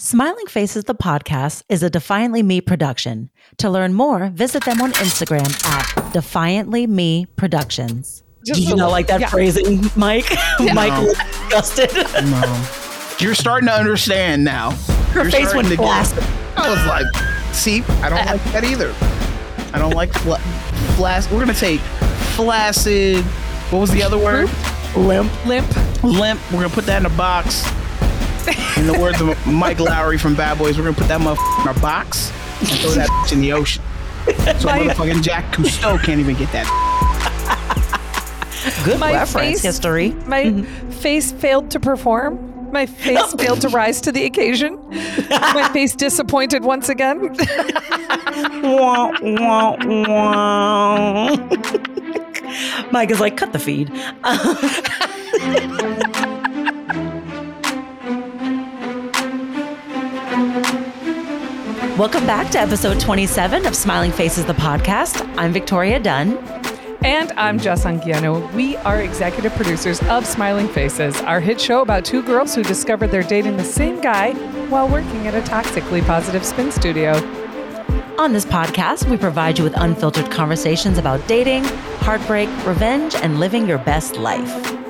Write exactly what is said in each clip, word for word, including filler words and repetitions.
Smiling Faces, the podcast, is a Defiantly Me production. To learn more, visit them on Instagram at Defiantly Me Productions. Just Did you not like that yeah. phrasing, Mike? Yeah. Mike No. was disgusted. No. You're starting to understand now. Her You're face starting went to get- flaccid. I was like, see, I don't like that either. I don't like fla- flaccid. We're going to take flaccid. What was the other word? Limp. Limp. Limp. We're going to put that in a box. In the words of Mike Lowry from Bad Boys, we're going to put that motherfucker in a box and throw that bitch in the ocean. So My- motherfucking Jack Cousteau can't even get that. Good My reference face- history. My face failed to perform. My face failed to rise to the occasion. My face disappointed once again. Wah, wah, wah. Mike is like, cut the feed. Welcome back to episode twenty-seven of Smiling Faces, the podcast. I'm Victoria Dunn. And I'm Jess Anguiano. We are executive producers of Smiling Faces, our hit show about two girls who discovered they're dating the same guy while working at a toxically positive spin studio. On this podcast, we provide you with unfiltered conversations about dating, heartbreak, revenge, and living your best life.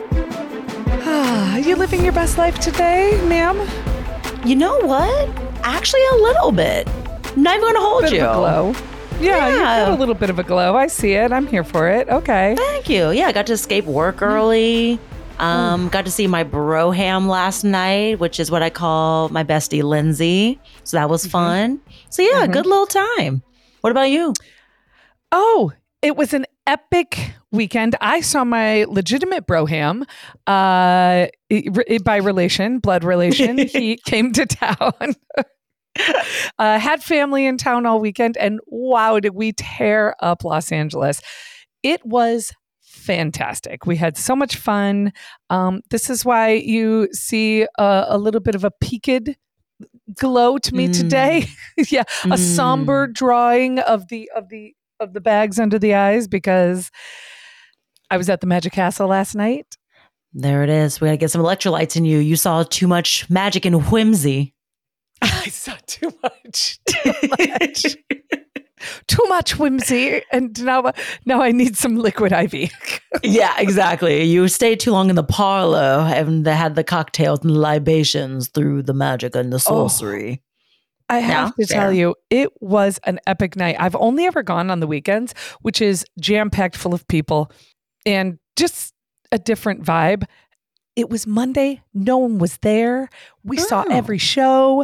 Are you living your best life today, ma'am? You know what? Actually, a little bit. Not even going to hold Bit you. of a glow. Yeah, you've Yeah. got a little bit of a glow. I see it. I'm here for it. Okay. Thank you. Yeah, I got to escape work early. Um, got to see my broham last night, which is what I call my bestie Lindsay. So that was fun. So yeah, Mhm. good little time. What about you? Oh, it was an epic weekend. I saw my legitimate broham, uh, i- by relation, blood relation. He came to town. Uh, had family in town all weekend, and wow, did we tear up Los Angeles. It was fantastic. We had so much fun. Um, this is why you see a, a little bit of a peaked glow to me Mm. today. Yeah, a Mm. somber drawing of the of the of the bags under the eyes, because I was at the Magic Castle last night. There it is. We got to get some electrolytes in you. You saw too much magic and whimsy. I saw too much, too much, too much whimsy, and now now I need some liquid I V. Yeah, exactly. You stayed too long in the parlor and they had the cocktails and libations through the magic and the Oh. sorcery. I have Yeah, to tell fair. you, it was an epic night. I've only ever gone on the weekends, which is jam-packed full of people and just a different vibe. It was Monday. No one was there. We saw Oh. every show.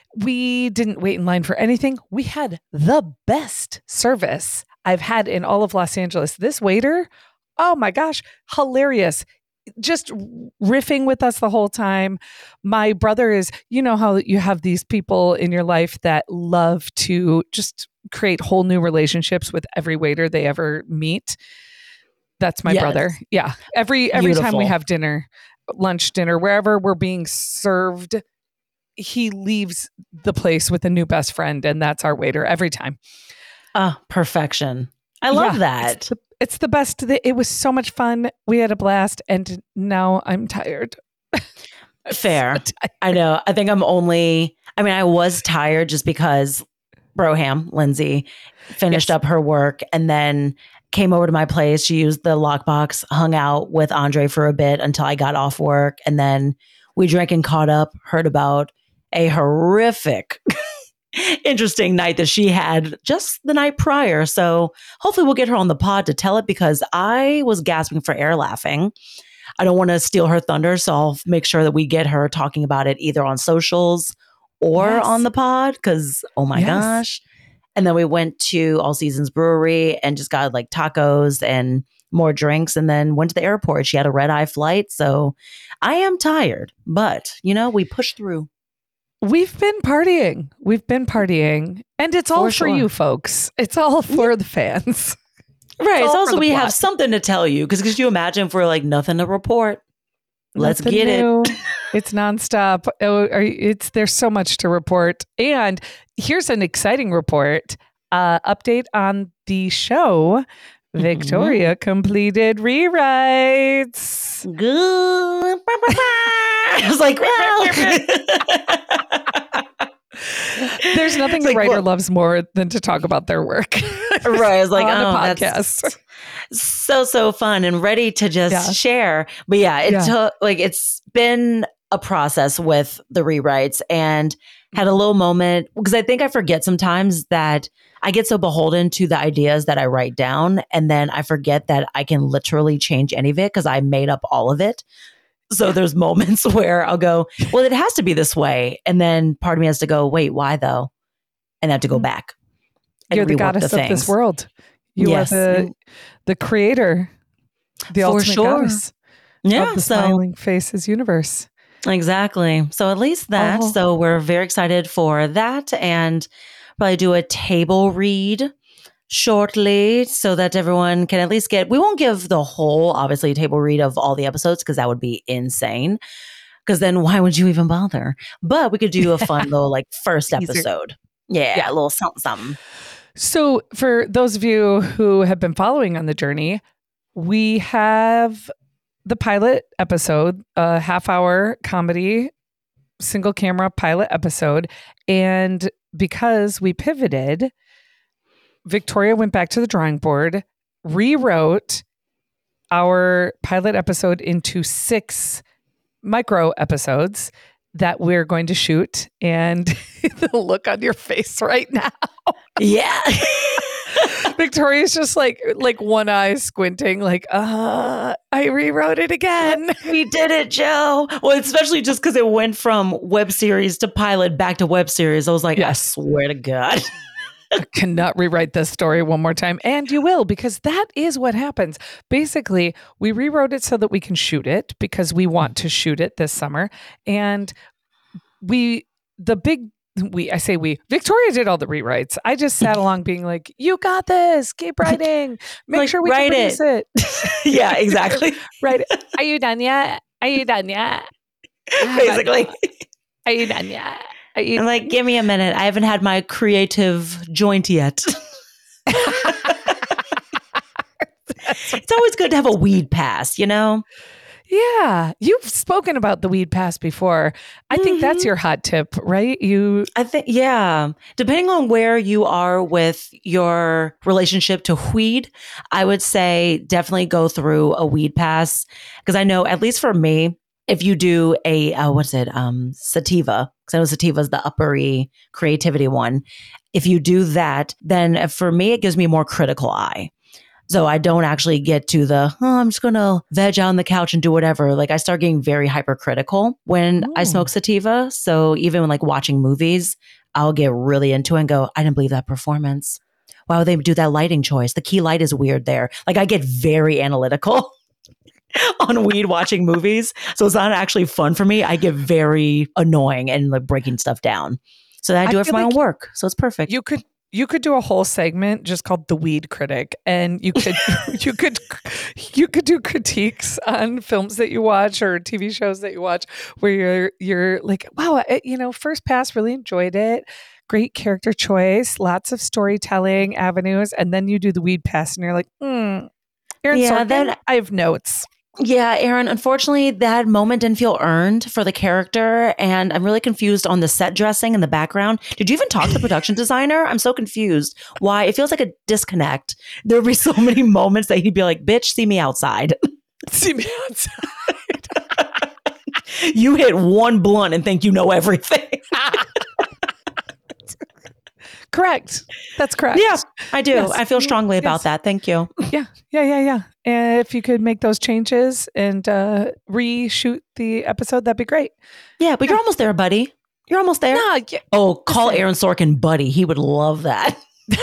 We didn't wait in line for anything. We had the best service I've had in all of Los Angeles. This waiter, oh my gosh, hilarious. Just riffing with us the whole time. My brother is, you know how you have these people in your life that love to just create whole new relationships with every waiter they ever meet. That's my Yes. brother. Yeah. Every every time we Beautiful. have dinner, lunch, dinner, wherever we're being served, he leaves the place with a new best friend, and that's our waiter every time. Ah, perfection. I love Yeah, that. It's the, it's the best. It was so much fun. We had a blast, and now I'm tired. I'm Fair. so tired. I know. I think I'm only, I mean, I was tired just because Broham, Lindsay, finished Yes. up her work and then came over to my place. She used the lockbox, hung out with Andre for a bit until I got off work. And then we drank and caught up, heard about a horrific, interesting night that she had just the night prior. So hopefully we'll get her on the pod to tell it because I was gasping for air laughing. I don't want to steal her thunder, so I'll make sure that we get her talking about it either on socials or Yes. on the pod because, oh my Yes. gosh. And then we went to All Seasons Brewery and just got like tacos and more drinks and then went to the airport. She had a red eye flight. So I am tired, but you know, we pushed through. We've been partying. We've been partying, and it's all For for, sure. you folks. It's all for the fans. Right. all It's for also the we have plot. something to tell you because could you imagine if we're like nothing to report? Let's Nothing get new. it. It's nonstop. Oh, are you- It's there's so much to report. And here's an exciting report. Uh, update on the show. Mm-hmm. Victoria completed rewrites. Good. I was like, well. There's nothing It's a like, writer well- loves more than to talk about their work. Right. I was like, on oh, a that's podcast. so, so fun and ready to just Yeah. share. But yeah, it Yeah. took, like, it's been a process with the rewrites, and had a little moment because I think I forget sometimes that I get so beholden to the ideas that I write down, and then I forget that I can literally change any of it because I made up all of it. So there's moments where I'll go, well, it has to be this way. And then part of me has to go, wait, why though? And I have to go Mhm. back. and You're the rework goddess of things. this world. You Yes. are the the creator, the For ultimate sure. goddess Yeah. of the So smiling faces universe. exactly. So at least that. Oh. So we're very excited for that, and probably do a table read shortly so that everyone can at least get, we won't give the whole, obviously, table read of all the episodes because that would be insane. Because then why would you even bother? But we could do a fun little like first Teaser. episode. Yeah, Yeah. a little something, something. So, for those of you who have been following on the journey, we have the pilot episode, a half hour comedy, single camera pilot episode. And because we pivoted, Victoria went back to the drawing board, rewrote our pilot episode into six micro episodes that we're going to shoot. And the look on your face right now. Yeah. Victoria's just like like one eye squinting, like, uh, I rewrote it again. We did it, Joe. Well, especially just because it went from web series to pilot back to web series. I was like, Yes. I swear to God. I cannot rewrite this story one more time. And you will, because that is what happens. Basically, we rewrote it so that we can shoot it because we want to shoot it this summer. And we, the big, we, I say we, Victoria did all the rewrites. I just sat along being like, you got this, keep writing, make Like, sure we write can produce it. Yeah, exactly. Right. Are you done yet? Are you done yet? Basically. Are you done yet? Are you I'm like, give me a minute. I haven't had my creative joint yet. It's always good to have a weed pass, you know? Yeah, you've spoken about the weed pass before. I think that's Mhm. your hot tip, right? You I think, yeah. Depending on where you are with your relationship to weed, I would say definitely go through a weed pass. Because I know, at least for me, if you do a, uh, what's it, um, sativa, because I know sativa is the uppery creativity one. If you do that, then for me, it gives me a more critical eye. So I don't actually get to the, oh, I'm just going to veg out on the couch and do whatever. Like I start getting very hypercritical when I Ooh. smoke sativa. So even when like watching movies, I'll get really into it and go, I didn't believe that performance. Why would they do that lighting choice? The key light is weird there. Like I get very analytical on weed watching movies. So it's not actually fun for me. I get very annoying and like breaking stuff down. So then I I do it for feel my like own work. So it's perfect. you could you could do a whole segment just called the Weed Critic, and you could you could you could do critiques on films that you watch or T V shows that you watch, where you're you're like, wow, I, you know, first pass, really enjoyed it. Great character choice, lots of storytelling avenues, and then you do the weed pass, and you're like, hmm, Aaron Yeah, Sorkin, then- I have notes. Yeah, Aaron, unfortunately, that moment didn't feel earned for the character. And I'm really confused on the set dressing in the background. Did you even talk to the production designer? I'm so confused. Why? It feels like a disconnect. There would be so many moments that he'd be like, bitch, see me outside. See me outside. You hit one blunt and think you know everything. Correct. That's correct. Yeah, I do. Yes. I feel strongly about Yes. that. Thank you. Yeah, yeah, yeah, yeah. And if you could make those changes and uh, reshoot the episode, that'd be great. Yeah, but you're almost there, buddy. You're almost there. No, yeah. Oh, call Listen. Aaron Sorkin buddy. He would love that.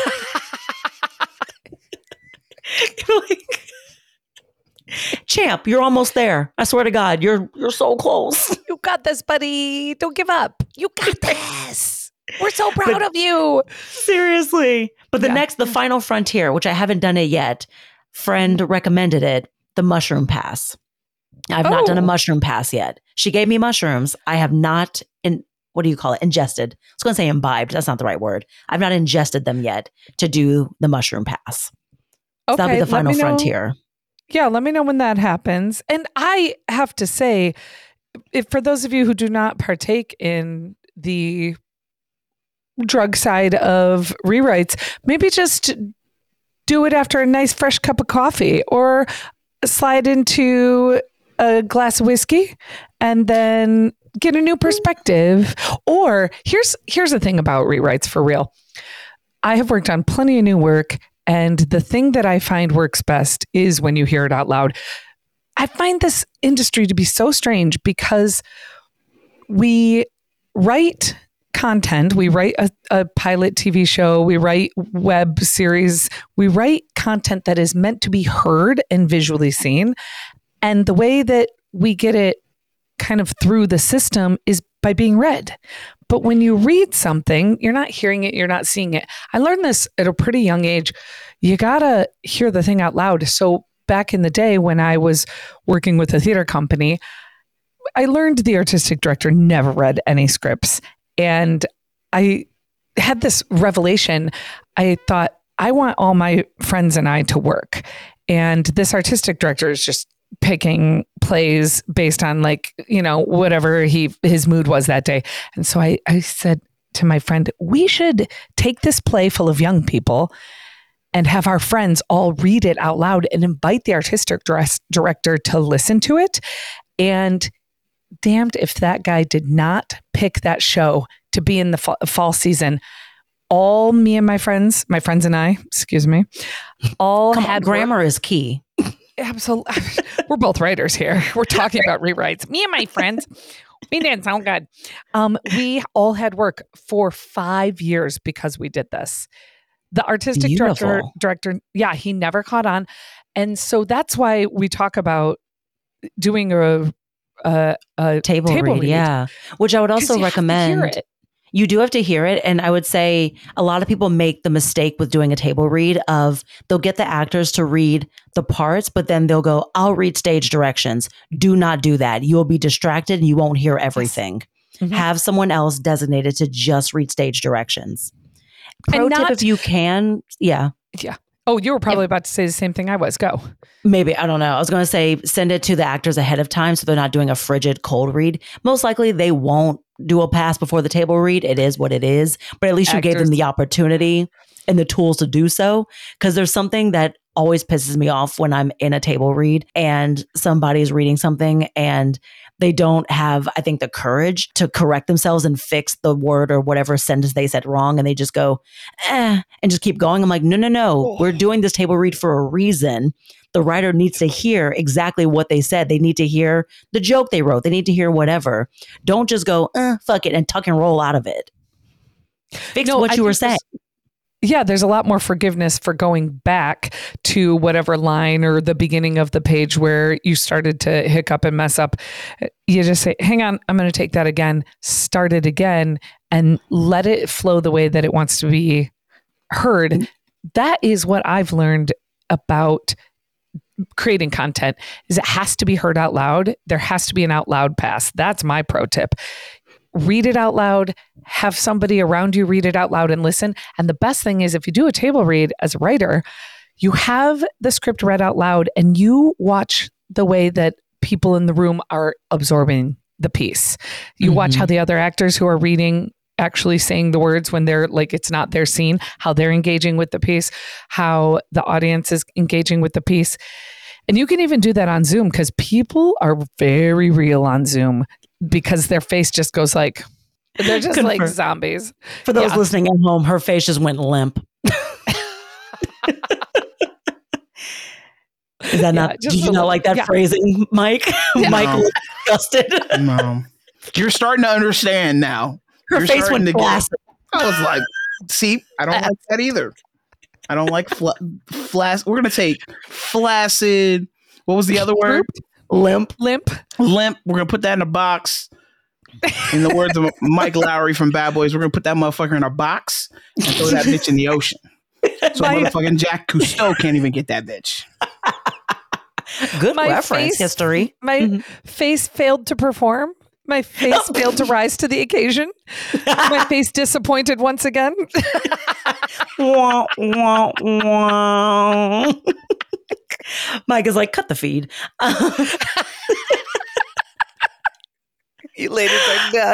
Like, champ, you're almost there. I swear to God, you're you're so close. You got this, buddy. Don't give up. You got this. We're so proud But- of you. Seriously. But the Yeah. next, the final frontier, which I haven't done it yet, friend recommended it, the mushroom pass. I've not done a Oh. mushroom pass yet. She gave me mushrooms. I have not in what do you call it? Ingested. I was going to say imbibed. That's not the right word. I've not ingested them yet to do the mushroom pass. So that'll be the let final me know- frontier. Yeah, let me know when that happens. And I have to say, if for those of you who do not partake in the drug side of rewrites, maybe just do it after a nice fresh cup of coffee or slide into a glass of whiskey and then get a new perspective. Or here's here's the thing about rewrites for real. I have worked on plenty of new work, and the thing that I find works best is when you hear it out loud. I find this industry to be so strange because we write content, we write a, a pilot T V show, we write web series, we write content that is meant to be heard and visually seen. And the way that we get it kind of through the system is by being read. But when you read something, you're not hearing it, you're not seeing it. I learned this at a pretty young age. You gotta hear the thing out loud. So back in the day when I was working with a theater company, I learned the artistic director never read any scripts. And I had this revelation. I thought, I want all my friends and I to work. And this artistic director is just picking plays based on like, you know, whatever he his mood was that day. And so I, I said to my friend, we should take this play full of young people and have our friends all read it out loud and invite the artistic dress director to listen to it. And damned if that guy did not pick that show to be in the fall, fall season. All me and my friends, my friends and I, excuse me, all Come had on, grammar work. is key. Absolutely. We're both writers here. We're talking about rewrites. Me and my friends, we didn't sound good. Um, we all had work for five years because we did this. The artistic Beautiful. director, director, yeah, he never caught on. And so that's why we talk about doing a, a, a Table, table read, read. yeah. Which I would 'Cause also you have to hear recommend. it. You do have to hear it. And I would say a lot of people make the mistake with doing a table read of they'll get the actors to read the parts, but then they'll go, I'll read stage directions. Do not do that. You will be distracted and you won't hear everything. Yes. Mm-hmm. Have someone else designated to just read stage directions. Pro And tip not- if you can. Yeah. Yeah. Oh, you were probably about to say the same thing I was. Go. Maybe. I don't know. I was going to say send it to the actors ahead of time so they're not doing a frigid cold read. Most likely they won't do a pass before the table read. It is what it is. But at least you gave them Actors- the opportunity and the tools to do so. Because there's something that always pisses me off when I'm in a table read and somebody's reading something and they don't have, I think, the courage to correct themselves and fix the word or whatever sentence they said wrong. And they just go, eh, and just keep going. I'm like, no, no, no. Oh. We're doing this table read for a reason. The writer needs to hear exactly what they said. They need to hear the joke they wrote. They need to hear whatever. Don't just go, eh, fuck it, and tuck and roll out of it. Fix No, what I you were think saying. there's- Yeah, there's a lot more forgiveness for going back to whatever line or the beginning of the page where you started to hiccup and mess up. You just say, hang on, I'm going to take that again, start it again, and let it flow the way that it wants to be heard. That is what I've learned about creating content is it has to be heard out loud. There has to be an out loud pass. That's my pro tip. Read it out loud, have somebody around you read it out loud and listen. And the best thing is if you do a table read as a writer, you have the script read out loud and you watch the way that people in the room are absorbing the piece. You Mm-hmm. watch how the other actors who are reading actually saying the words when they're like, it's not their scene, how they're engaging with the piece, how the audience is engaging with the piece. And you can even do that on Zoom because people are very real on Zoom because their face just goes like, they're just Confirm. like zombies. For those Yeah. listening at home, her face just went limp. Is that not, just did you a not little- like that yeah. phrasing, Mike? Yeah. Mike No. looked disgusted. No. You're starting to understand now. Her You're face starting went to get it. flaccid. I was like, see, I don't like that either. I don't like fla- flaccid. We're going to take flaccid. What was the other word? Limp. Limp. Limp. We're going to put that in a box. In the words of Mike Lowry from Bad Boys, we're going to put that motherfucker in a box and throw that bitch in the ocean. So My- motherfucking Jack Cousteau can't even get that bitch. Good My reference face- history. My Mhm. face failed to perform. My face failed to rise to the occasion. My face disappointed once again. Wah, wah, wah. Mike is like, cut the feed. You ladies are done.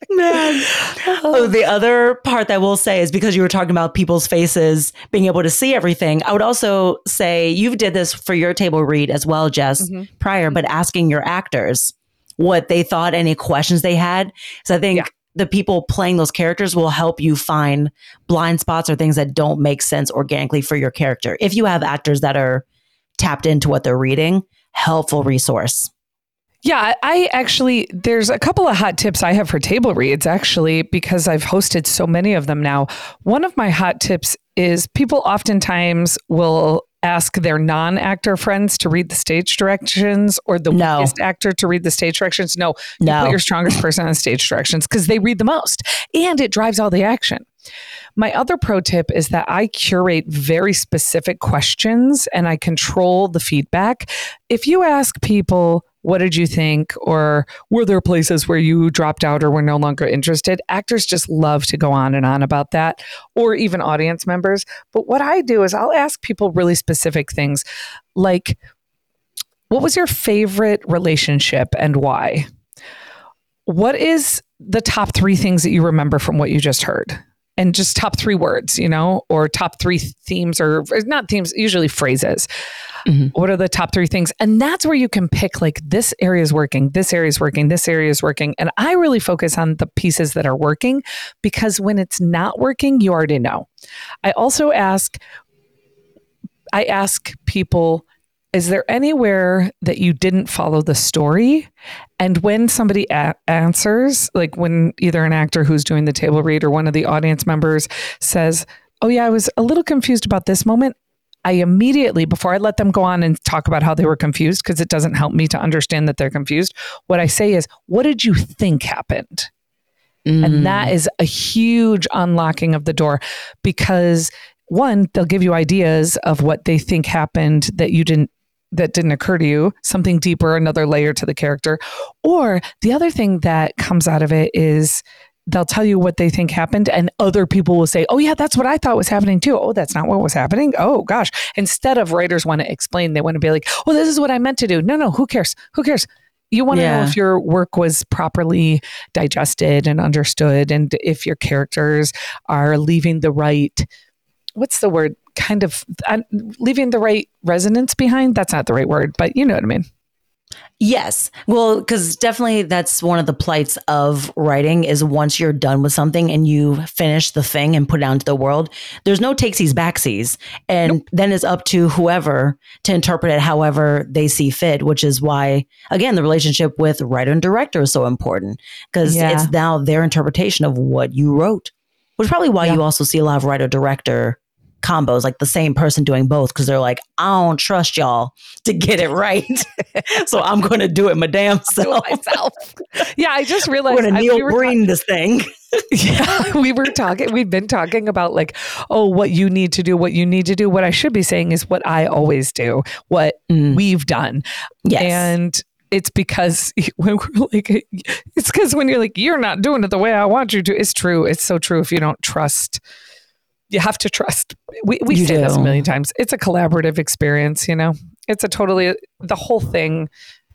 Man. Oh, the other part that we'll say is because you were talking about people's faces, being able to see everything. I would also say you did this for your table read as well, Jess, Mm-hmm. prior, but asking your actors what they thought, any questions they had. So I think Yeah. the people playing those characters will help you find blind spots or things that don't make sense organically for your character. If you have actors that are tapped into what they're reading, helpful resource. Yeah, I actually, there's a couple of hot tips I have for table reads, actually, because I've hosted so many of them now. One of my hot tips is people oftentimes will ask their non-actor friends to read the stage directions or the No. weakest actor to read the stage directions. No, you No. put your strongest person on stage directions because they read the most and it drives all the action. My other pro tip is that I curate very specific questions and I control the feedback. If you ask people, what did you think? Or were there places where you dropped out or were no longer interested? Actors just love to go on and on about that, or even audience members. But what I do is I'll ask people really specific things like, what was your favorite relationship and why? What is the top three things that you remember from what you just heard? And just top three words, you know, or top three themes or not themes, usually phrases. Mm-hmm. What are the top three things? And that's where you can pick like this area is working, this area is working, this area is working. And I really focus on the pieces that are working because when it's not working, you already know. I also ask, I ask people, is there anywhere that you didn't follow the story? And when somebody a- answers, like when either an actor who's doing the table read or one of the audience members says, oh yeah, I was a little confused about this moment, I immediately, before I let them go on and talk about how they were confused, because it doesn't help me to understand that they're confused, what I say is, what did you think happened? Mm. And that is a huge unlocking of the door because one, they'll give you ideas of what they think happened that you didn't that didn't occur to you, something deeper, another layer to the character. Or the other thing that comes out of it is they'll tell you what they think happened and other people will say, oh yeah, that's what I thought was happening too. Oh, that's not what was happening. Oh gosh. Instead of writers want to explain, they want to be like, oh, this is what I meant to do. No, no, who cares? Who cares? You want to Yeah. know if your work was properly digested and understood and if your characters are leaving the right, what's the word? Kind of uh, leaving the right resonance behind. That's not the right word, but you know what I mean. Yes. Well, because definitely that's one of the plights of writing is once you're done with something and you finish the thing and put it out into the world, there's no takesies, backsies. And nope. Then it's up to whoever to interpret it however they see fit, which is why, again, the relationship with writer and director is so important because yeah. it's now their interpretation of what you wrote, which is probably why yeah. you also see a lot of writer-director combos, like the same person doing both, because they're like, I don't trust y'all to get it right. So I'm going to do it my damn self. myself. Yeah, I just realized. We're going to Neil we Breen ta- this thing. Yeah, we were talking, we've been talking about like, oh, what you need to do, what you need to do. What I should be saying is what I always do, what mm. we've done. Yes. And it's because when we're like, it's because when you're like, you're not doing it the way I want you to. It's true. It's so true. If you don't trust, you have to trust. We we you say do. this a million times. It's a collaborative experience, you know? It's a totally, the whole thing,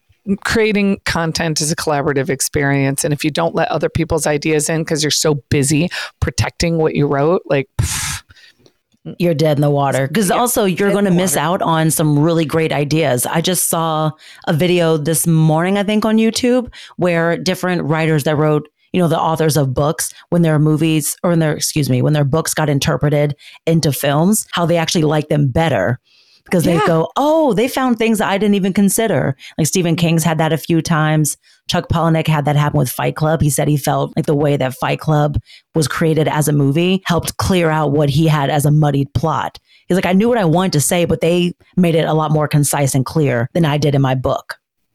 creating content is a collaborative experience. And if you don't let other people's ideas in because you're so busy protecting what you wrote, like, pff, you're dead in the water. Because yeah, also you're going to miss water. out on some really great ideas. I just saw a video this morning, I think on YouTube, where different writers that wrote, you know, the authors of books, when their movies or in their, excuse me, when their books got interpreted into films, how they actually like them better because yeah. they go, oh, they found things that I didn't even consider. Like Stephen King's had that a few times. Chuck Palahniuk had that happen with Fight Club. He said he felt like the way that Fight Club was created as a movie helped clear out what he had as a muddied plot. He's like, I knew what I wanted to say, but they made it a lot more concise and clear than I did in my book.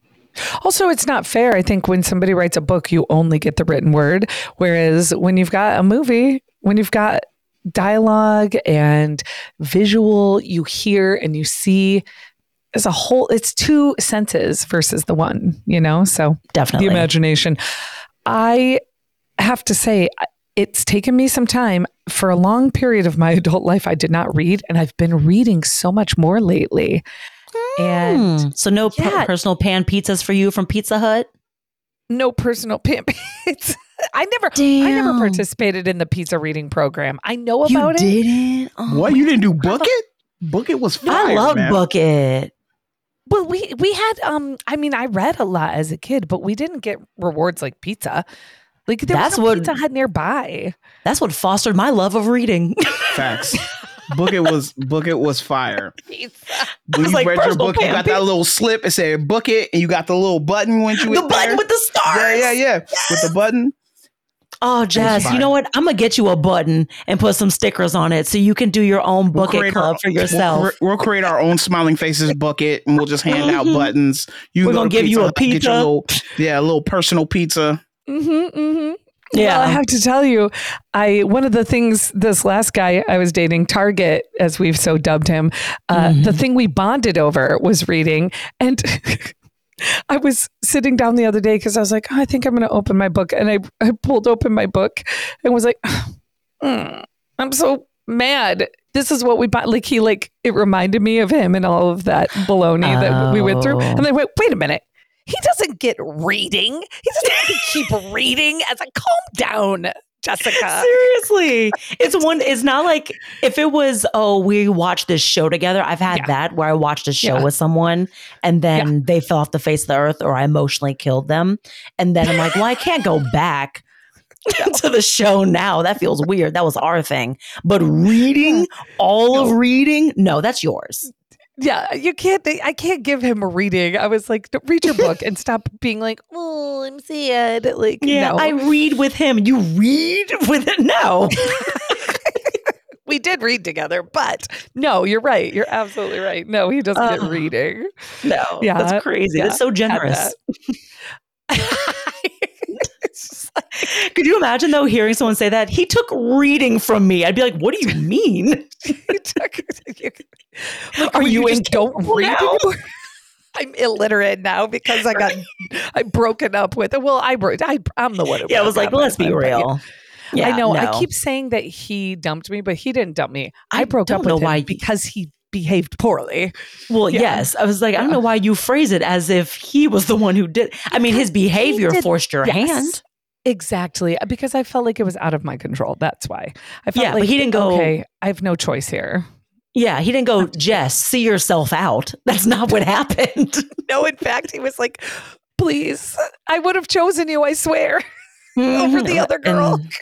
Also, it's not fair. I think when somebody writes a book, you only get the written word. Whereas when you've got a movie, when you've got dialogue and visual, you hear and you see as a whole, it's two senses versus the one, you know? So definitely the imagination. I have to say, it's taken me some time. For a long period of my adult life, I did not read, and I've been reading so much more lately. And mm. so no yeah. per- personal pan pizzas for you from Pizza Hut? No personal pan pizza. I never, Damn. I never participated in the pizza reading program. I know You about it. didn't? Oh What? my- You didn't do Book It? Book It was fire, I love man. Book It. Well, we we had. Um, I mean, I read a lot as a kid, but we didn't get rewards like pizza. Like there That's was no what- Pizza Hut nearby. That's what fostered my love of reading. Facts. Book It was Book It was fire. Pizza. When you like read your personal book, you got camping. that little slip. It said Book It, and you got the little button once you The went button there. with the stars. Yeah, yeah, yeah. With the button. Oh, Jess, fire. you know what? I'm gonna get you a button and put some stickers on it so you can do your own We'll Book It create club our- for yourself. We'll, cre- we'll create our own smiling faces bucket, and we'll just hand out Mhm. buttons. You We're go gonna to give you a Hut, get your pizza. little, yeah, a little personal pizza. Mm-hmm, mm-hmm. Yeah. Well, I have to tell you, I one of the things this last guy I was dating, Target, as we've so dubbed him, uh, Mhm. the thing we bonded over was reading. And I was sitting down the other day because I was like, oh, I think I'm going to open my book. And I, I pulled open my book and was like, "Mm, I'm so mad. This is what we bought. Like he like, it reminded me of him and all of that baloney that we went through. Oh. And then wait, wait a minute. He doesn't get reading. He doesn't keep reading as a calm down, Jessica. Seriously, it's one. It's not like if it was, oh, we watched this show together. I've had Yeah. that where I watched a show Yeah. with someone and then they fell off the face of the earth, or I emotionally killed them, and then I'm like, well, I can't go back to the show now. That feels weird. That was our thing. But reading, all of reading, no, that's yours. Yeah, you can't. I can't give him a reading. I was like, read your book and stop being like, oh, I'm sad. Like, Yeah, no. I read with him. You read with it? No. we did read together, but no, you're right. You're absolutely right. No, he doesn't get Uh, reading. No. Yeah, That's crazy. yeah, That's so had generous. It's just like, Could you imagine though hearing someone say that? He took reading from me. I'd be like, what do you mean? he took- like, Are oh, you just don't incapable read now? anymore? I'm illiterate now because I got I broken up with. Well, I broke. I, I'm the one. Who Yeah, I was broke like, up let's with be him, but yeah. real. Yeah, I know. no. I keep saying that he dumped me, but he didn't dump me. I, I broke don't up know with him why you- because he behaved poorly. Well, Yeah. yes. I was like, I don't Yeah. know why you phrase it as if he was the one who did. I mean, his behavior did- forced your Yes. hand. Exactly, because I felt like it was out of my control. That's why I felt Yeah, like but he didn't go- Okay, I have no choice here. Yeah, he didn't go, Jess, see yourself out. That's not what happened. No, in fact, he was like, "Please, I would have chosen you. I swear, over the other girl." And-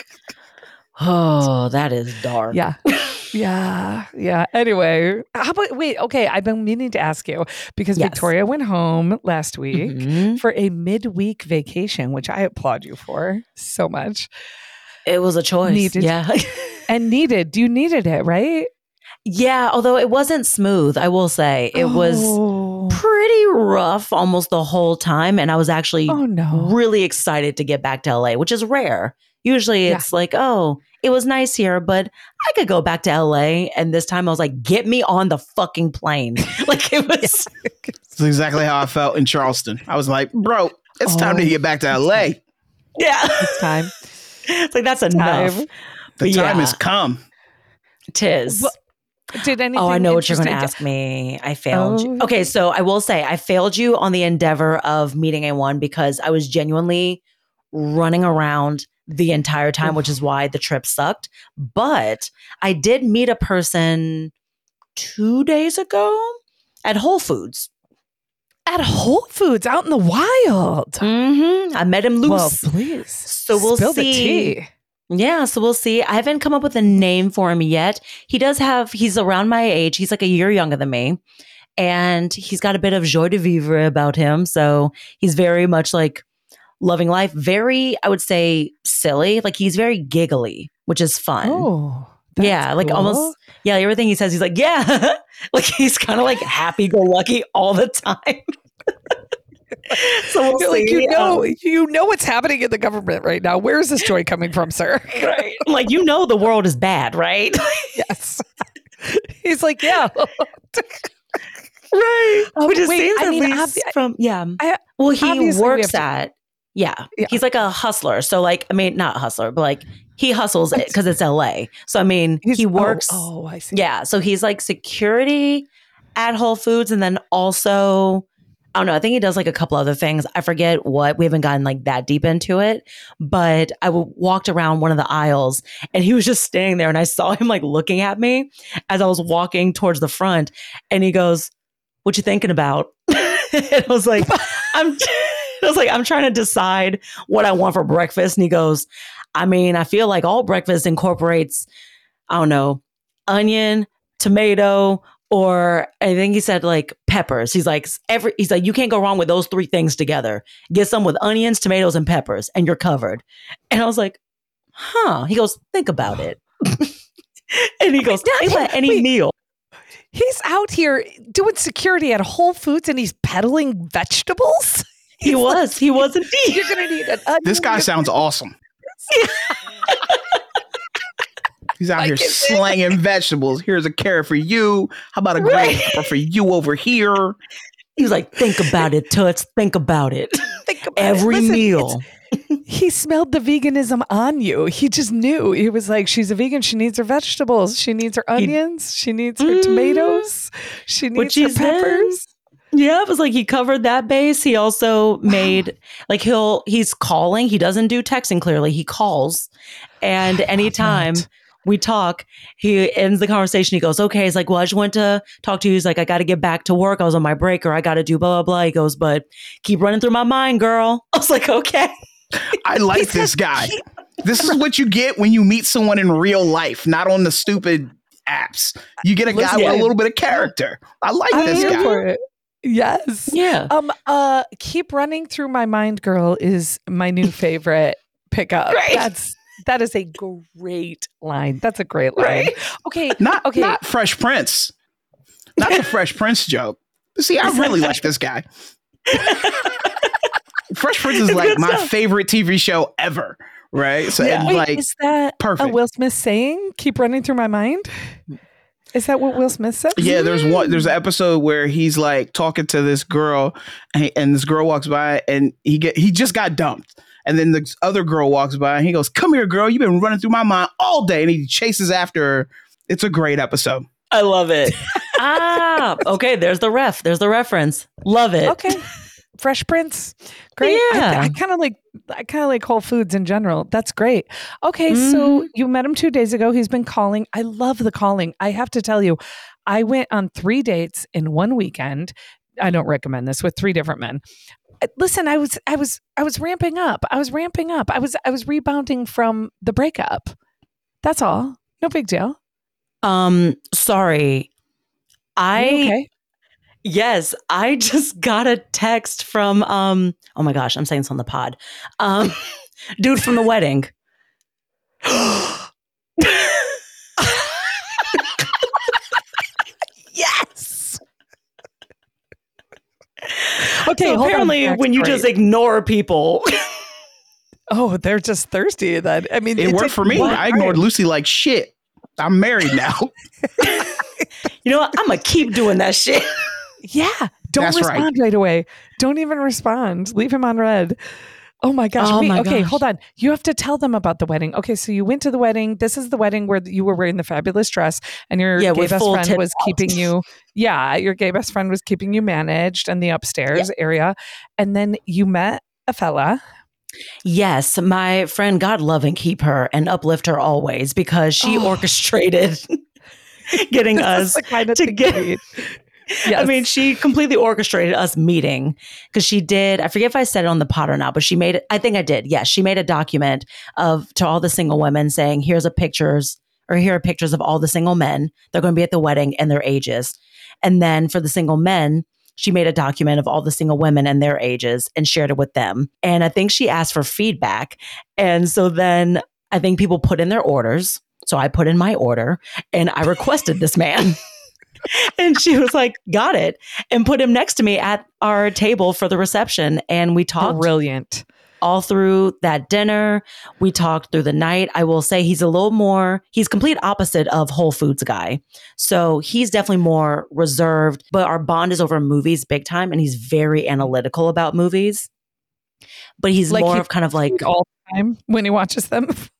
oh, that is dark. Yeah. Yeah. Yeah. Anyway, how about wait, okay, I've been meaning to ask you because Yes. Victoria went home last week Mhm. for a midweek vacation, which I applaud you for so much. It was a choice. Needed. Yeah. And needed. You needed it, right? Yeah, although it wasn't smooth, I will say. It was Oh. pretty rough almost the whole time. And I was actually Oh no. really excited to get back to L A, which is rare. Usually Yeah. it's like, oh, it was nice here, but I could go back to L A. And this time I was like, get me on the fucking plane. Like it was, That's exactly how I felt in Charleston. I was like, bro, it's time to Oh. get back to L A. yeah. It's time. It's like, that's enough. Time. The time Yeah. has come. Tis. Well, Did anything Oh, I know what you're going to interesting- ask me. I failed you. Oh. Okay, so I will say I failed you on the endeavor of meeting A one because I was genuinely running around the entire time, which is why the trip sucked. But I did meet a person two days ago at Whole Foods. At Whole Foods out in the wild. Mm-hmm. I met him loose. Well, please. So we'll Spill the see. tea. Yeah, so we'll see. I haven't come up with a name for him yet. He does have, he's around my age. He's like a year younger than me. And he's got a bit of joie de vivre about him. So he's very much like loving life. Very, I would say, silly. Like he's very giggly, which is fun. Oh, that's yeah, like cool. almost, yeah, everything he says, he's like, yeah. Like he's kind of like happy go lucky all the time. So we'll You're like, see. you know, Um, you know what's happening in the government right now. Where is this joy coming from, sir? right. I'm like, you know, the world is bad, right? Yes. He's like, yeah. Right. Um, Which it wait, seems I at mean, least obvi- from, yeah. I- well, he obviously we works have to- at, yeah. Yeah. He's like a hustler. So like, I mean, not a hustler, but like he hustles it because it's L A. So I mean, He's- he oh, works. Oh, I see. Yeah. So he's like security at Whole Foods and then also I don't know. I think he does like a couple other things. I forget what. We haven't gotten like that deep into it. But I w- walked around one of the aisles and he was just standing there and I saw him like looking at me as I was walking towards the front. And he goes, "What you thinking about?" And I was like, I'm I was like, I'm trying to decide what I want for breakfast. And he goes, "I mean, I feel like all breakfast incorporates, I don't know, onion, tomato, or I think he said like peppers." He's like, every he's like, "You can't go wrong with those three things together. Get some with onions, tomatoes, and peppers, and you're covered." And I was like, huh. He goes, "Think about it." And he goes, "Think about any Wait. meal." He's out here doing security at Whole Foods and he's peddling vegetables. He was. He was indeed. You're going to need an onion. This guy sounds awesome. He's out Like here it. slanging vegetables. Here's a carrot for you. How about a green Right. pepper for you over here? He was like, "Think about it, Toots. Think about it." Think about it. Every Listen, meal. He smelled the veganism on you. He just knew. He was like, she's a vegan. She needs her vegetables. She needs her onions. She needs her Mm. tomatoes. She needs Which her he's done. peppers. Yeah, it was like he covered that base. He also made like he'll he's calling. He doesn't do texting clearly. He calls. And anytime that. we talk, he ends the conversation. He goes, "Okay." He's like, "Well, I just went to talk to you." He's like, "I got to get back to work. I was on my break or I got to do blah, blah, blah." He goes, "But keep running through my mind, girl." I was like, okay. I like this guy. This is what you get when you meet someone in real life, not on the stupid apps. You get a guy with a Listen. little bit of character. I like I'm this here guy. for it. Yes. Yeah. Um. Uh. Keep running through my mind, girl, is my new favorite pickup. Right. That's that is a great line. That's a great line. Right. Okay. Not, Okay. not Fresh Prince. Not the Fresh Prince joke. See, I really like this guy. Fresh Prince is It's like good my stuff. favorite T V show ever. Right? So Yeah. it's Wait, like is that perfect. a Will Smith saying? Keep running through my mind. Is that what Will Smith says? Yeah, there's one. There's an episode where he's like talking to this girl, and, and this girl walks by, and he get he just got dumped, and then this other girl walks by, and he goes, "Come here, girl. You've been running through my mind all day," and he chases after her. It's a great episode. I love it. ah, okay. There's the ref. There's the reference. Love it. Okay. Fresh Prince. Great. I, Yeah. I kind of like I kind of like Whole Foods in general. That's great. Okay, so you met him two days ago. He's been calling. I love the calling. I have to tell you, I went on three dates in one weekend. I don't recommend this with three different men. Uh, Listen, I was I was I was ramping up. I was ramping up. I was I was rebounding from the breakup. That's all. No big deal. Um, sorry. I You okay? Yes, I just got a text from um oh my gosh, I'm saying this on the pod. Um dude from the wedding. Yes. Okay, So hold on. apparently when you Backstory. just ignore people. Oh, they're just thirsty. Then I mean, It worked took for me. one I ignored time. Lucy like shit. I'm married now. You know what? I'm gonna keep doing that shit. Yeah, don't That's right. respond right. away. Don't even respond. Leave him on red. Oh my gosh. Oh Wait, my okay, gosh. hold on. You have to tell them about the wedding. Okay, so you went to the wedding. This is the wedding where you were wearing the fabulous dress and your Yeah, gay with best full friend tip was out. keeping you, yeah, your gay best friend was keeping you managed in the upstairs area. And then you met a fella. Yes, my friend, God love and keep her and uplift her always because she Oh. orchestrated getting This is us the kind of to thing get. you need. I Yes. mean, she completely orchestrated us meeting because she did. I forget if I said it on the pod or not, but she made it. I think I did. Yes, she made a document of to all the single women saying, "Here's a pictures or here are pictures of all the single men. They're going to be at the wedding and their ages." And then for the single men, she made a document of all the single women and their ages and shared it with them. And I think she asked for feedback. And so then I think people put in their orders. So I put in my order and I requested this man. And she was like, "Got it," and put him next to me at our table for the reception. And we talked Brilliant. all through that dinner. We talked through the night. I will say he's a little more, he's complete opposite of Whole Foods guy. So he's definitely more reserved, but our bond is over movies big time. And he's very analytical about movies. But he's Like more he- of kind of like, all the time when he watches them.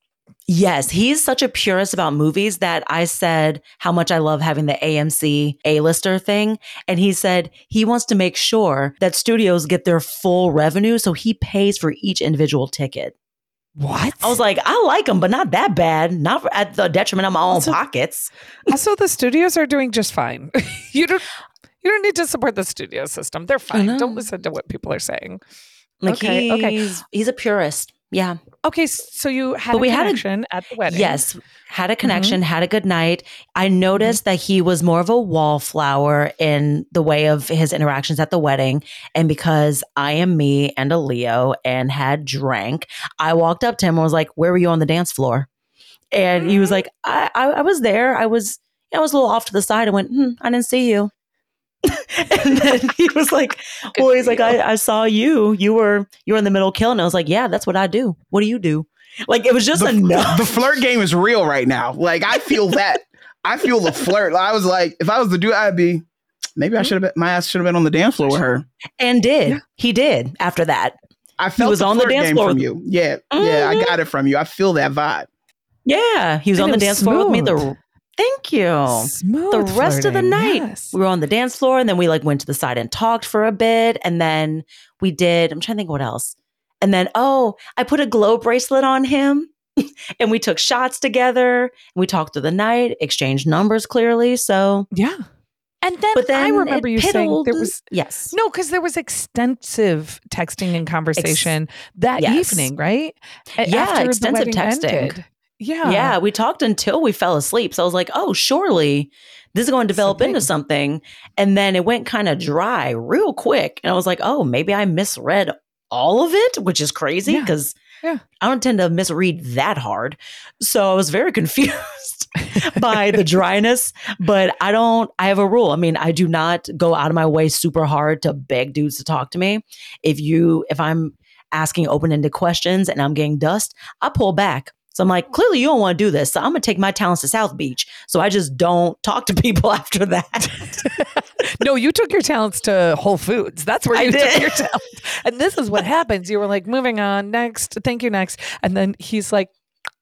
Yes, he's such a purist about movies that I said how much I love having the A M C A-lister thing. And he said he wants to make sure that studios get their full revenue. So he pays for each individual ticket. What? I was like, I like him, but not that bad. Not at the detriment of my own Also- pockets. Also, the studios are doing just fine. you don't you don't need to support the studio system. They're fine. know. Don't listen to what people are saying. Like Okay, he's, okay. he's a purist. Yeah. Okay, so you had But a we had a- connection at the wedding. Yes. Had a connection, had a good night. I noticed that he was more of a wallflower in the way of his interactions at the wedding. And because I am me and a Leo and had drank, I walked up to him and was like, where were you on the dance floor? And he was like, I, I, I was there. I was, I was a little off to the side. I went, hmm, I didn't see you. And then he was like, well, he's like, I, I saw you. You were, you were in the middle killing. I was like, yeah, that's what I do. What do you do? Like, it was just The, enough. the flirt game is real right now. Like, I feel that. I feel the flirt. I was like, if I was the dude, I'd be, maybe I should have been, my ass should have been on the dance floor with her. And did. Yeah. He did after that. I felt was the on the flirt dance game floor from with- you. Yeah. Yeah. I Mhm. got it from you. I feel that vibe. Yeah. He was And on it the was dance floor with me. smooth. The Thank you. Smooth The rest of the flirting, night, yes. we were on the dance floor, and then we like went to the side and talked for a bit. And then we did, I'm trying to think what else. And then, oh, I put a glow bracelet on him and we took shots together. And we talked through the night, exchanged numbers clearly. So, Yeah. And then, but then I remember it you saying piddled. there was yes. no, because there was extensive texting and conversation that yes. evening, right? A- Yeah, After the extensive wedding texting. ended. Yeah. Yeah, we talked until we fell asleep. So I was like, oh, surely this is going to develop into Something. something. And then it went kind of dry real quick. And I was like, oh, maybe I misread all of it, which is crazy Yeah. because Yeah. I don't tend to misread that hard. So I was very confused by the dryness. But I don't, I have a rule. I mean, I do not go out of my way super hard to beg dudes to talk to me. If you, if I'm asking open-ended questions and I'm getting dust, I pull back. So I'm like, clearly you don't want to do this. So I'm going to take my talents to South Beach. So I just don't talk to people after that. No, you took your talents to Whole Foods. That's where I you took did. your talents. And this is what happens. You were like, moving on, next, thank you, next. And then he's like,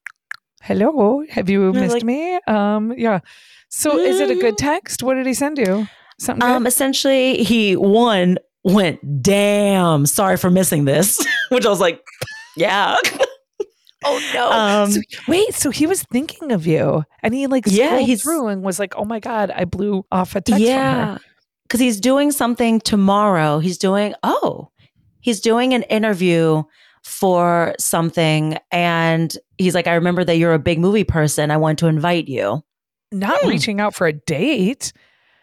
hello, have you was missed like- me? Um, yeah. So is it a good text? What did he send you? Something good? Um, essentially, he one went, damn, sorry for missing this, which I was like, yeah. Oh no! Um, So- wait, so he was thinking of you, and he like Yeah, scrolled he's- through and was like, "Oh my god, I blew off a text from yeah. her." Because he's doing something tomorrow. He's doing, oh, he's doing an interview for something. And he's like, I remember that you're a big movie person. I want to invite you. Not Hmm. reaching out for a date.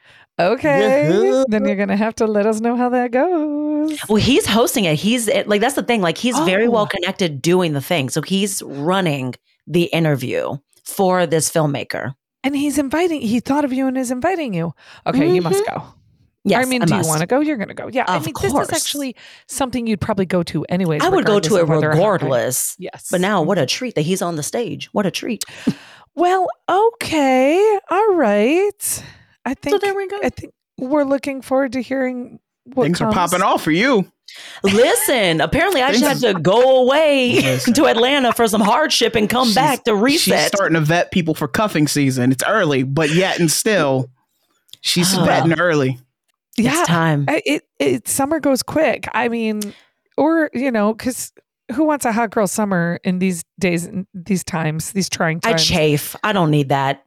Okay, Yeah. then you're gonna have to let us know how that goes. Well, he's hosting it. He's like, that's the thing. Like, he's very Oh. well connected doing the thing. So he's running the interview for this filmmaker. And he's inviting. He thought of you and is inviting you. Okay, you must go. Yes, I mean, do you must. want to go? You're going to go. Yeah, I Of mean, course. this is actually something you'd probably go to anyways. I would go to regardless it of whether or not, right? regardless. Yes, But now, what a treat that he's on the stage. What a treat. Well, okay, all right. I think. So there we go. I think we're looking forward to hearing what Things are comes. popping off for you. Listen, apparently I just had Things- to go away Listen. to Atlanta for some hardship and come She's- back to She's reset. starting to vet people for cuffing season. It's early, but yet and still, she's Oh. vetting early. Yeah, It's time. I- it it summer goes quick. I mean, or you know, because who wants a hot girl summer in these days, in these times, these trying I times? chafe. I don't need that.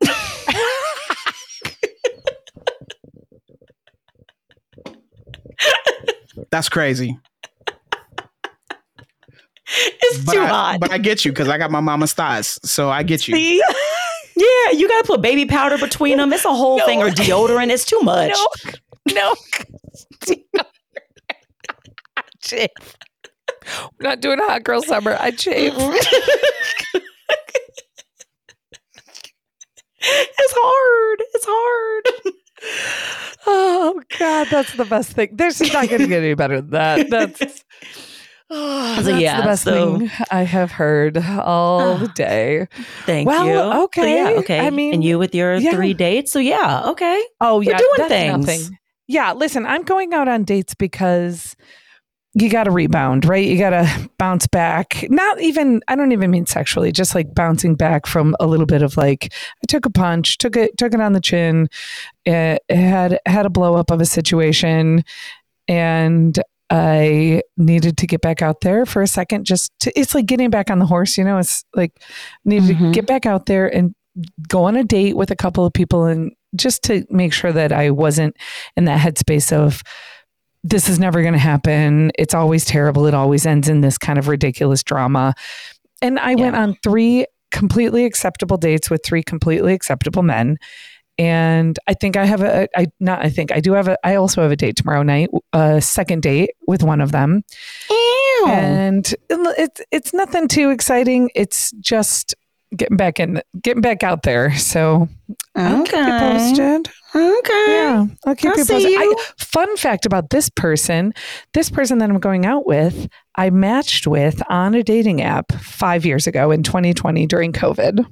That's crazy. It's But too I, hot. but I get you because I got my mama's thighs, so I get you. See? Yeah, you gotta put baby powder between them. It's a whole No. thing, or deodorant. It's too much. No, no. I chafe. We're not doing hot girl summer. I chafe. It's hard. It's hard. Oh God, that's the best thing. There's just not going to get any better than that. That's, oh, So, that's yeah, the best so- thing I have heard all the day. Thank Well, you. So, okay. yeah, okay. I mean, and you with your yeah. three dates. So yeah, okay. Oh We're yeah, doing that's things. nothing. Yeah, listen, I'm going out on dates because you got to rebound, right? You got to bounce back. Not even, I don't even mean sexually, just like bouncing back from a little bit of like, I took a punch, took it, took it on the chin, it had, had a blow up of a situation, and I needed to get back out there for a second. Just to, it's like getting back on the horse, you know, it's like needed mm-hmm. to get back out there and go on a date with a couple of people, and just to make sure that I wasn't in that headspace of, this is never going to happen. It's always terrible. It always ends in this kind of ridiculous drama. And I yeah. went on three completely acceptable dates with three completely acceptable men. And I think I have a, I not, I think I do have a, I also have a date tomorrow night, a second date with one of them. Ew. And it's, it's nothing too exciting. It's just getting back in, getting back out there. So I'll keep you posted. Okay. Yeah, I'll keep I'll you posted. see you. I, fun fact about this person, this person that I'm going out with, I matched with on a dating app five years ago in twenty twenty during COVID.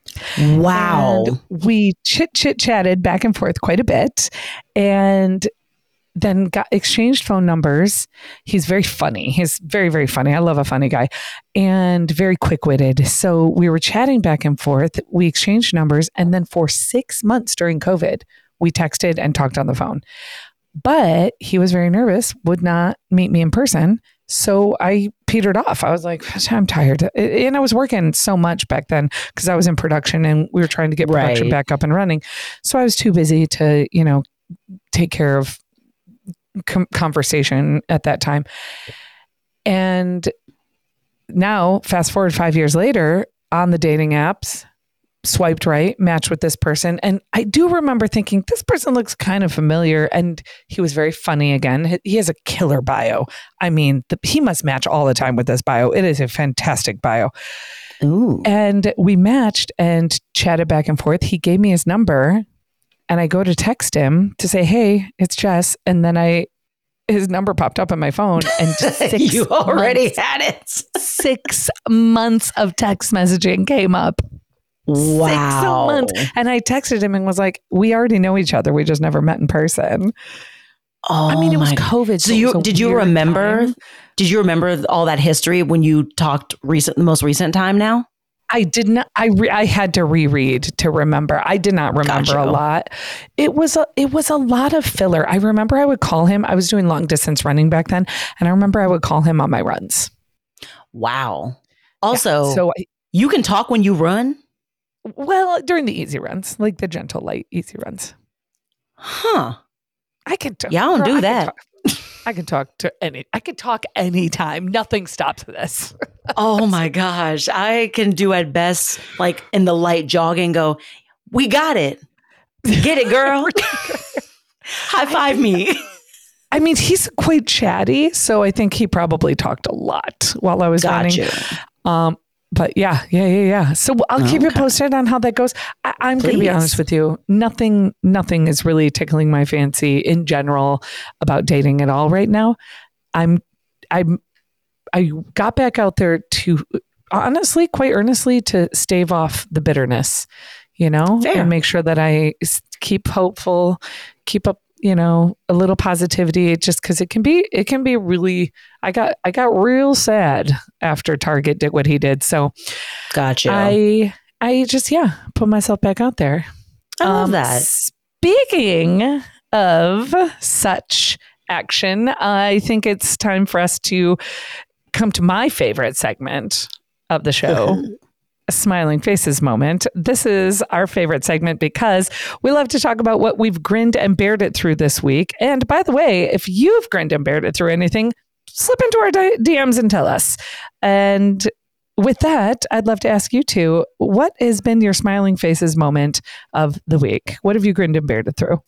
Wow. And we chit chit chatted back and forth quite a bit, and then got exchanged phone numbers. He's very funny. He's very, very funny. I love a funny guy, and very quick-witted. So we were chatting back and forth. We exchanged numbers. And then for six months during COVID, we texted and talked on the phone. But he was very nervous, would not meet me in person. So I petered off. I was like, I'm tired. And I was working so much back then because I was in production and we were trying to get production right. back up and running. So I was too busy to, you know, take care of com- conversation at that time. And now, fast forward five years later, on the dating apps, swiped right, matched with this person. And I do remember thinking, this person looks kind of familiar. And he was very funny again. He has a killer bio. I mean, the, he must match all the time with this bio. It is a fantastic bio. Ooh. And we matched and chatted back and forth. He gave me his number, and I go to text him to say, hey, it's Jess. And then I, his number popped up on my phone, and six you already months, had it. six months of text messaging came up. Wow. Six months. And I texted him and was like, we already know each other. We just never met in person. Oh, I mean, it was my COVID. So you did you remember? Time. Did you remember all that history when you talked recent, the most recent time now? I did not. I re, I had to reread to remember. I did not remember Gotcha. a lot. It was a it was a lot of filler. I remember I would call him. I was doing long distance running back then, and I remember I would call him on my runs. Wow. Also, yeah, so I, you can talk when you run. Well, during the easy runs, like the gentle, light, easy runs. Huh. I could talk. Yeah, I don't do I that. Could talk, I can talk to any, I could talk anytime. Nothing stops this. Oh my gosh. I can do at best, like in the light jogging, go, we got it. Get it, girl. High five me. I mean, he's quite chatty, so I think he probably talked a lot while I was Gotcha. running. Um, But yeah, yeah, yeah, yeah. So I'll keep okay. you posted on how that goes. I, I'm going to be honest with you. Nothing, nothing is really tickling my fancy in general about dating at all right now. I'm, I'm, I got back out there to honestly, quite earnestly, to stave off the bitterness, you know, Fair. and make sure that I keep hopeful, keep up, you know, a little positivity, just because it can be, it can be really, I got, I got real sad after Target did what he did. So gotcha. I, I just, yeah, put myself back out there. I love Um, that. Speaking of such action, I think it's time for us to come to my favorite segment of the show. Smiling Faces moment. This is our favorite segment because we love to talk about what we've grinned and bared it through this week. And by the way, if you've grinned and bared it through anything, slip into our D Ms and tell us. And with that, I'd love to ask you two, what has been your Smiling Faces moment of the week? What have you grinned and bared it through?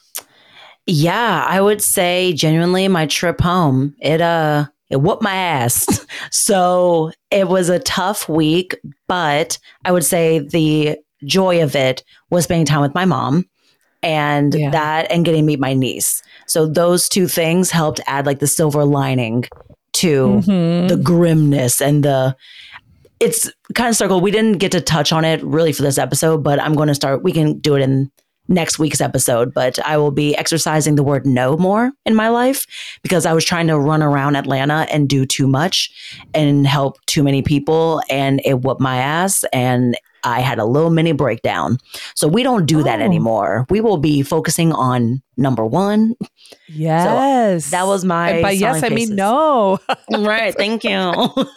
Yeah, I would say genuinely my trip home. It uh it whooped my ass. So it was a tough week, but I would say the joy of it was spending time with my mom, and yeah. that and getting to meet my niece. So those two things helped add like the silver lining to mm-hmm. the grimness and the it's kind of circled. We didn't get to touch on it really for this episode, but I'm going to start. We can do it in next week's episode, but I will be exercising the word no more in my life because I was trying to run around Atlanta and do too much and help too many people, and it whooped my ass, and I had a little mini breakdown. So we don't do oh. that anymore. We will be focusing on number one. Yes. So that was my and by yes, faces. I mean no. Right. Thank you.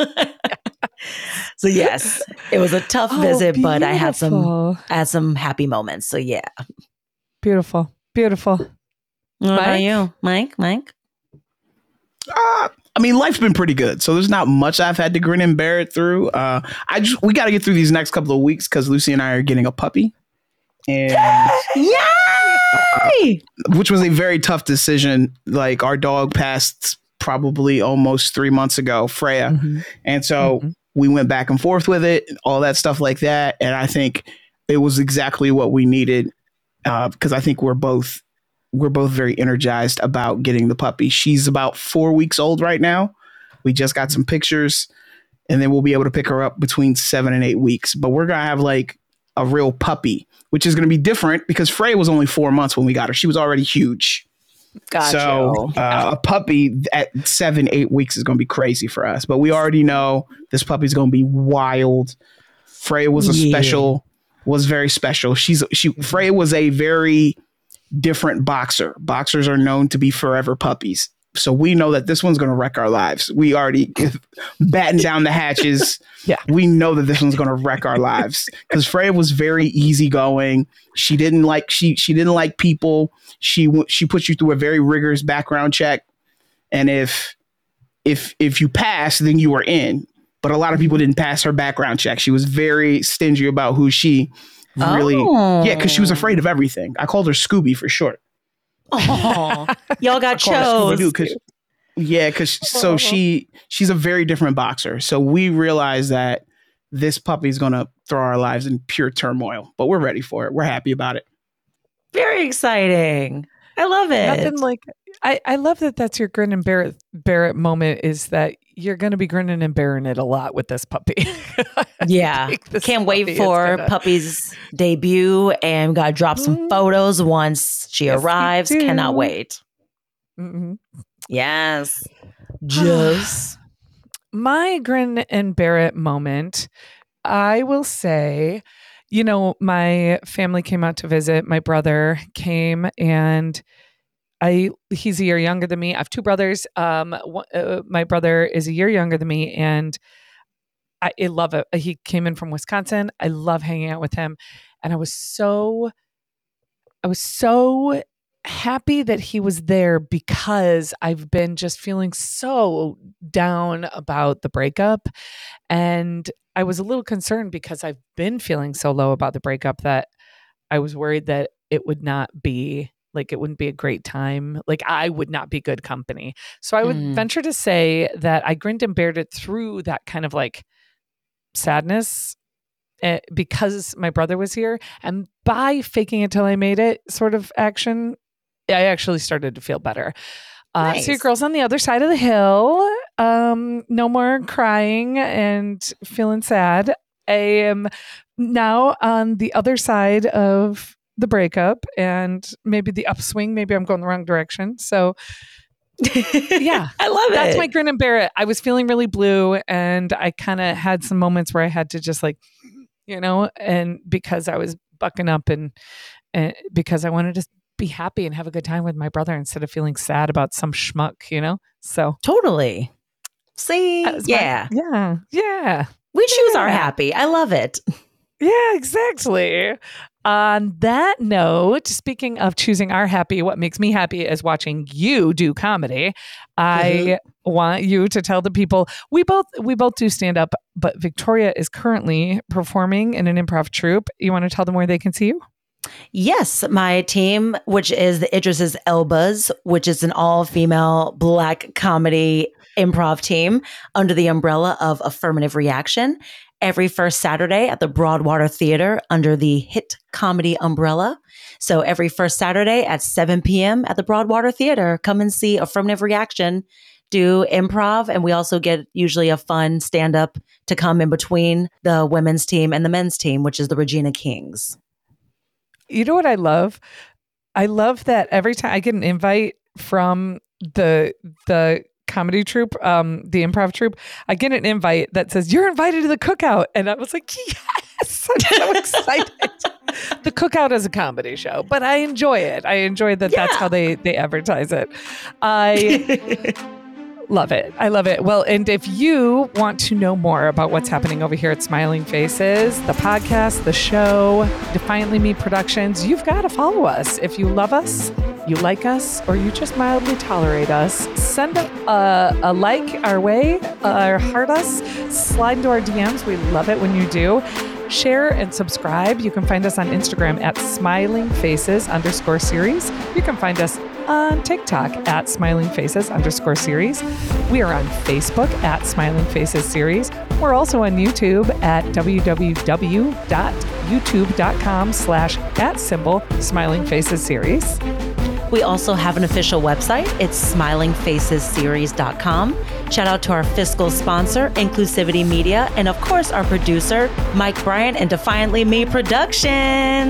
So yes, it was a tough oh, visit, beautiful. but I had some I had some happy moments. So yeah. Beautiful. Beautiful. What Mike? about you, Mike? Mike? Uh, I mean, life's been pretty good. So there's not much I've had to grin and bear it through. Uh, I just we got to get through these next couple of weeks because Lucy and I are getting a puppy. And Yay! Uh, which was a very tough decision. Like our dog passed probably almost three months ago, Freya. Mm-hmm. And so mm-hmm. we went back and forth with it, all that stuff like that. And I think it was exactly what we needed uh, because I think we're both we're both very energized about getting the puppy. She's about four weeks old right now. We just got some pictures and then we'll be able to pick her up between seven and eight weeks. But we're going to have like a real puppy, which is going to be different because Freya was only four months when we got her. She was already huge. Gotcha. So uh, a puppy at seven, eight weeks is going to be crazy for us. But we already know this puppy's going to be wild. Freya was a yeah. special, was very special. She's she. Freya was a very different boxer. Boxers are known to be forever puppies. So we know that this one's going to wreck our lives. We already batten down the hatches. Yeah. We know that this one's going to wreck our lives because Freya was very easygoing. She didn't like she she didn't like people. She she put you through a very rigorous background check, and if if if you pass, then you were in. But a lot of people didn't pass her background check. She was very stingy about who she really oh. yeah, because she was afraid of everything. I called her Scooby for short. Oh, y'all got chose. Cause, yeah, because so she she's a very different boxer. So we realized that this puppy is going to throw our lives in pure turmoil, but we're ready for it. We're happy about it. Very exciting. I love it. Nothing like I, I love that that's your grin and bear it, bear it moment is that you're going to be grinning and bearing it a lot with this puppy. Yeah. Can't wait for gonna... puppy's debut and got to drop some mm. photos once she yes, arrives. Cannot wait. Mm-hmm. Yes. Just my grin and bear it moment. I will say, you know, my family came out to visit. My brother came and I, he's a year younger than me. I have two brothers. Um, one, uh, my brother is a year younger than me, and I, I love it. He came in from Wisconsin. I love hanging out with him, and I was so, I was so happy that he was there because I've been just feeling so down about the breakup, and I was a little concerned because I've been feeling so low about the breakup that I was worried that it would not be. Like it wouldn't be a great time. Like I would not be good company. So I would mm. venture to say that I grinned and bared it through that kind of like sadness uh, because my brother was here. And by faking it till I made it sort of action, I actually started to feel better. Uh, nice. So your girl's on the other side of the hill. Um, no more crying and feeling sad. I am now on the other side of the breakup and maybe the upswing. Maybe I'm going the wrong direction. So yeah, I love it. That's my grin and bear it. I was feeling really blue and I kind of had some moments where I had to just like, you know, and because I was bucking up and, and because I wanted to be happy and have a good time with my brother instead of feeling sad about some schmuck, you know? So totally. See, yeah. My, yeah. Yeah. We choose yeah. our happy. I love it. Yeah, exactly. On that note, speaking of choosing our happy, what makes me happy is watching you do comedy. I mm-hmm. want you to tell the people we both we both do stand up, but Victoria is currently performing in an improv troupe. You want to tell them where they can see you? Yes, my team, which is the Idris's Elbas, which is an all-female Black comedy improv team under the umbrella of Affirmative Reaction. Every first Saturday at the Broadwater Theater under the Hit Comedy umbrella. So every first Saturday at seven p.m. at the Broadwater Theater, come and see Affirmative Reaction do improv. And we also get usually a fun stand-up to come in between the women's team and the men's team, which is the Regina Kings. You know what I love? I love that every time I get an invite from the the comedy troupe, um, the improv troupe, I get an invite that says, "You're invited to the cookout." And I was like, yes, I'm so excited. The Cookout is a comedy show, but I enjoy it. I enjoy that Yeah. that's how they, they advertise it. I love it. I love it. Well, and if you want to know more about what's happening over here at Smiling Faces, the podcast, the show, Defiantly Me Productions, you've got to follow us. If you love us, you like us, or you just mildly tolerate us, send a, a like our way, uh, or heart us, slide into our D Ms. We love it when you do. Share and subscribe. You can find us on Instagram at Smiling Faces underscore series. You can find us on TikTok at Smiling Faces underscore series. We are on Facebook at Smiling Faces series. We're also on YouTube at www.youtube.com slash at symbol Smiling Faces series. We also have an official website. It's smiling faces series dot com. Shout out to our fiscal sponsor, Inclusivity Media, and of course our producer, Mike Bryant and Defiantly Me Productions.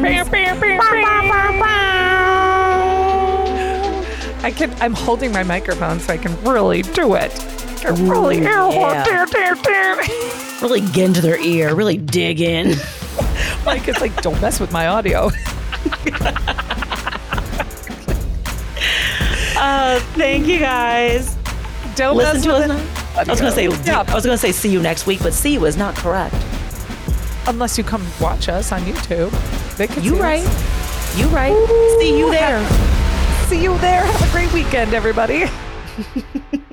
I can. I'm holding my microphone so I can really do it. I can really, Ooh, yeah. dare, dare, dare. Really get into their ear, really dig in. Mike is like, don't mess with my audio. Uh, thank you guys. Don't Listen mess to with us. it. I was gonna say, Yeah. I was gonna say, see you next week, but see you is not correct. Unless you come watch us on YouTube. They can You see right. us. You right. See you there. See you there. Have a great weekend, everybody.